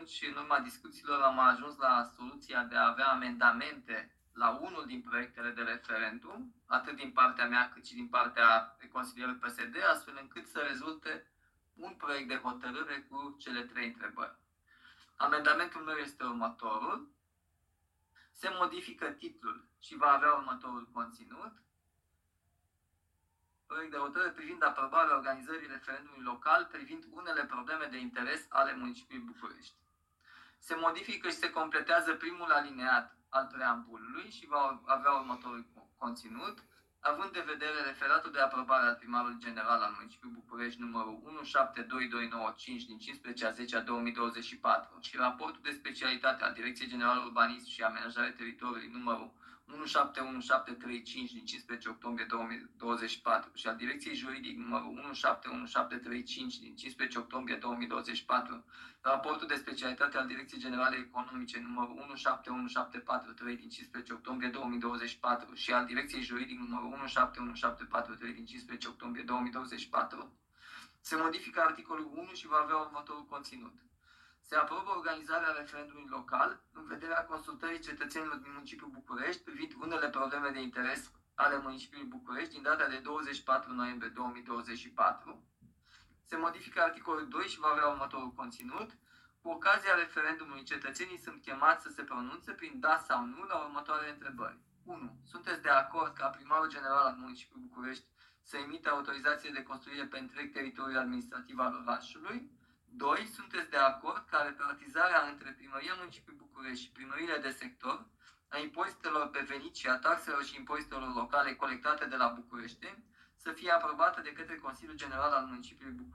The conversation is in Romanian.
atunci, în urma discuțiilor, am ajuns la soluția de a avea amendamente la unul din proiectele de referendum, atât din partea mea cât și din partea consilierului PSD, astfel încât să rezulte un proiect de hotărâre cu cele 3 întrebări. Amendamentul meu este următorul. Se modifică titlul și va avea următorul conținut. Proiect de hotărâre privind aprobarea organizării referendumului local privind unele probleme de interes ale municipiului București. Se modifică și se completează primul alineat al preambulului și va avea următorul conținut. Având de vedere referatul de aprobare al primarului general al municipiului București numărul 172295 din 15/10/2024 și raportul de specialitate al Direcției Generale Urbanism și Amenajare Teritoriului numărul 171735 din 15 octombrie 2024 și al Direcției Juridic numărul 171735 din 15 octombrie 2024, raportul de specialitate al Direcției Generale Economice numărul 171743 din 15 octombrie 2024 și al Direcției Juridic numărul 171743 din 15 octombrie 2024, se modifică articolul 1 și va avea următorul conținut. Se aprobă organizarea referendumului local în vederea consultării cetățenilor din municipiul București privind unele probleme de interes ale municipiului București din data de 24 noiembrie 2024. Se modifică articolul 2 și va avea următorul conținut. Cu ocazia referendumului, cetățenii sunt chemați să se pronunțe prin da sau nu la următoarele întrebări. 1. Sunteți de acord ca primarul general al municipiului București să emite autorizație de construire pe întreg teritoriul administrativ al orașului? 2. Sunteți de acord ca repartizarea între Primăria Municipiului București și primăriile de sector a impozitelor pe venit și a taxelor și impozitelor locale colectate de la București să fie aprobată de către Consiliul General al Municipiului București?